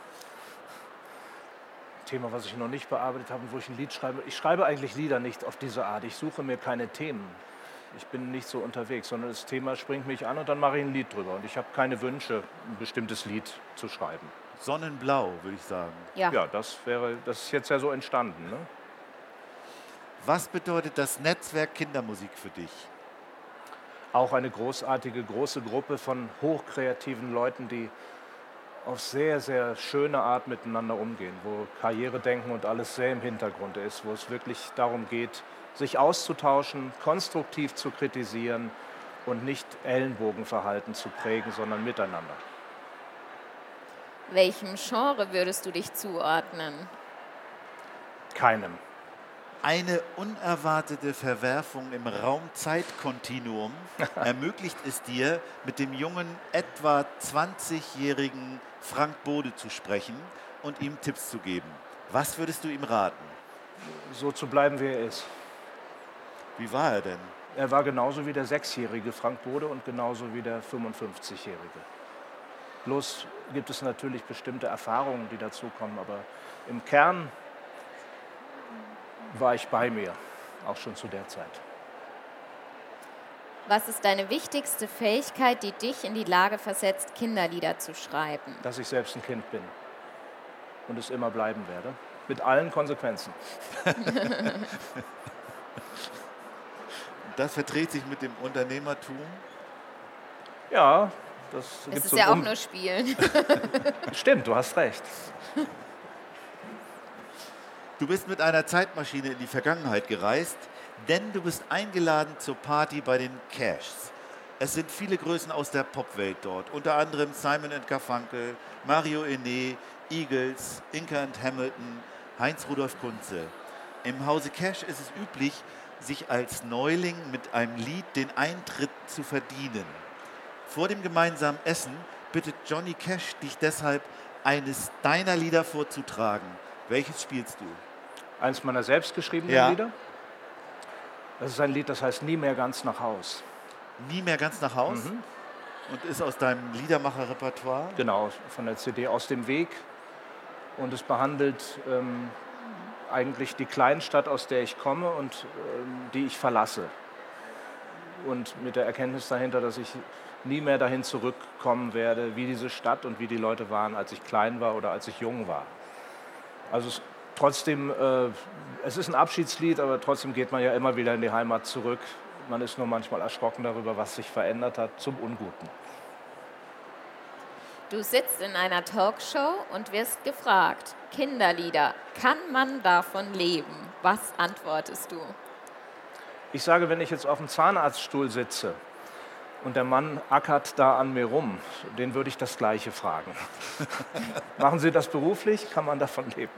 Thema, was ich noch nicht bearbeitet habe, wo ich ein Lied schreibe. Ich schreibe eigentlich Lieder nicht auf diese Art. Ich suche mir keine Themen. Ich bin nicht so unterwegs, sondern das Thema springt mich an und dann mache ich ein Lied drüber. Und ich habe keine Wünsche, ein bestimmtes Lied zu schreiben. Sonnenblau, würde ich sagen. Ja. Ja, das wäre, das ist jetzt ja so entstanden. Ne? Was bedeutet das Netzwerk Kindermusik für dich? Auch eine großartige, große Gruppe von hochkreativen Leuten, die auf sehr, sehr schöne Art miteinander umgehen, wo Karrieredenken und alles sehr im Hintergrund ist, wo es wirklich darum geht, sich auszutauschen, konstruktiv zu kritisieren und nicht Ellenbogenverhalten zu prägen, sondern miteinander. Welchem Genre würdest du dich zuordnen? Keinem. Eine unerwartete Verwerfung im Raum-Zeit-Kontinuum ermöglicht es dir, mit dem jungen, etwa zwanzigjährigen Frank Bode zu sprechen und ihm Tipps zu geben. Was würdest du ihm raten? So zu bleiben, wie er ist. Wie war er denn? Er war genauso wie der sechsjährige Frank Bode und genauso wie der fünfundfünfzigjährige. Bloß gibt es natürlich bestimmte Erfahrungen, die dazukommen, aber im Kern war ich bei mir, auch schon zu der Zeit. Was ist deine wichtigste Fähigkeit, die dich in die Lage versetzt, Kinderlieder zu schreiben? Dass ich selbst ein Kind bin und es immer bleiben werde, mit allen Konsequenzen. Das verträgt sich mit dem Unternehmertum? Ja, das Es gibt ist so ja auch um- nur Spielen. Stimmt, du hast recht. Du bist mit einer Zeitmaschine in die Vergangenheit gereist, denn du bist eingeladen zur Party bei den Cashs. Es sind viele Größen aus der Popwelt dort, unter anderem Simon and Garfunkel, Mario Ene, Eagles, Inca and Hamilton, Heinz Rudolf Kunze. Im Hause Cash ist es üblich, sich als Neuling mit einem Lied den Eintritt zu verdienen. Vor dem gemeinsamen Essen bittet Johnny Cash dich deshalb, eines deiner Lieder vorzutragen. Welches spielst du? Eins meiner selbstgeschriebenen Ja. Lieder. Das ist ein Lied, das heißt Nie mehr ganz nach Haus. Nie mehr ganz nach Haus? Mhm. Und ist aus deinem Liedermacher-Repertoire? Genau, von der C D Aus dem Weg. Und es behandelt ähm, eigentlich die Kleinstadt, aus der ich komme und ähm, die ich verlasse. Und mit der Erkenntnis dahinter, dass ich nie mehr dahin zurückkommen werde, wie diese Stadt und wie die Leute waren, als ich klein war oder als ich jung war. Also es, trotzdem, äh, es ist ein Abschiedslied, aber trotzdem geht man ja immer wieder in die Heimat zurück. Man ist nur manchmal erschrocken darüber, was sich verändert hat, zum Unguten. Du sitzt in einer Talkshow und wirst gefragt, Kinderlieder, kann man davon leben? Was antwortest du? Ich sage, wenn ich jetzt auf dem Zahnarztstuhl sitze und der Mann ackert da an mir rum, den würde ich das Gleiche fragen. Machen Sie das beruflich? Kann man davon leben?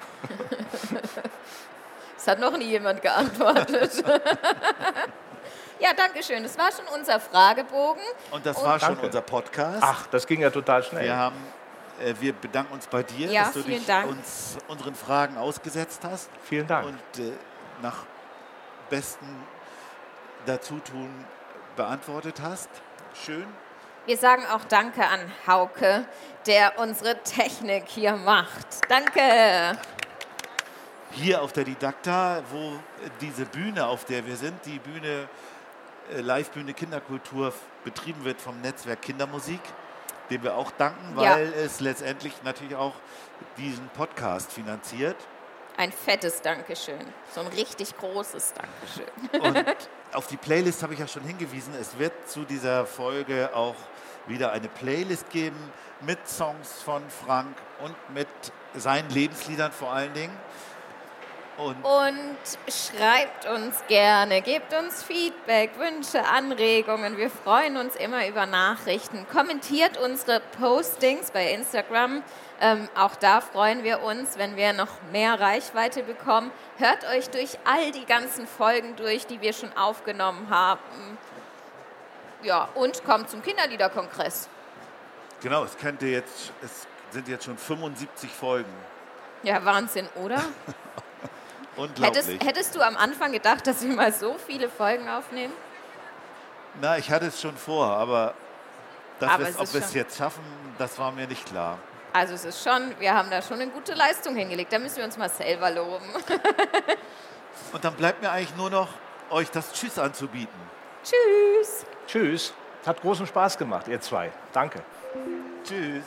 Es hat noch nie jemand geantwortet. Ja, danke schön. Das war schon unser Fragebogen. Und das war schon Danke. unser Podcast. Ach, das ging ja total schnell. Wir, haben, äh, wir bedanken uns bei dir, Ja, dass du vielen dich Dank. uns unseren Fragen ausgesetzt hast Vielen Dank. und äh, nach bestem Dazutun beantwortet hast. Schön. Wir sagen auch Danke an Hauke, der unsere Technik hier macht. Danke. Hier auf der Didakta, wo diese Bühne, auf der wir sind, die Bühne, äh, Live-Bühne Kinderkultur, betrieben wird vom Netzwerk Kindermusik, dem wir auch danken, Ja. weil es letztendlich natürlich auch diesen Podcast finanziert. Ein fettes Dankeschön. So ein richtig großes Dankeschön. Und auf die Playlist habe ich ja schon hingewiesen. Es wird zu dieser Folge auch wieder eine Playlist geben mit Songs von Frank und mit seinen Lebensliedern vor allen Dingen. Und, Und schreibt uns gerne, gebt uns Feedback, Wünsche, Anregungen. Wir freuen uns immer über Nachrichten. Kommentiert unsere Postings bei Instagram. Ähm, auch da freuen wir uns, wenn wir noch mehr Reichweite bekommen. Hört euch durch all die ganzen Folgen durch, die wir schon aufgenommen haben. Ja, und kommt zum Kinderliederkongress. genau, es könnte jetzt, es sind jetzt schon fünfundsiebzig Folgen. Ja, Wahnsinn, oder? Unglaublich. Hättest, hättest du am Anfang gedacht, dass wir mal so viele Folgen aufnehmen? Na, ich hatte es schon vor, aber, dass Aber wir es es, ob ist wir es schon- jetzt schaffen, das war mir nicht klar. Also es ist schon, wir haben da schon eine gute Leistung hingelegt. Da müssen wir uns mal selber loben. Und dann bleibt mir eigentlich nur noch, euch das Tschüss anzubieten. Tschüss. Tschüss. Hat großen Spaß gemacht, ihr zwei. Danke. Tschüss.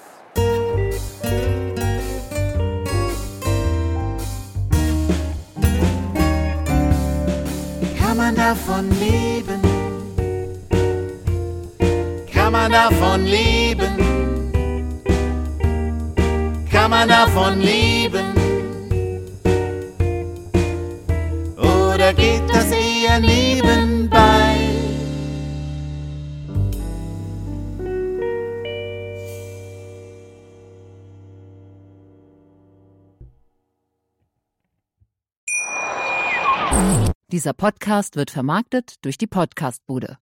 Kann man davon leben? Kann man davon leben? Kann man davon leben? Oder geht das eher nebenbei? Dieser Podcast wird vermarktet durch die Podcastbude.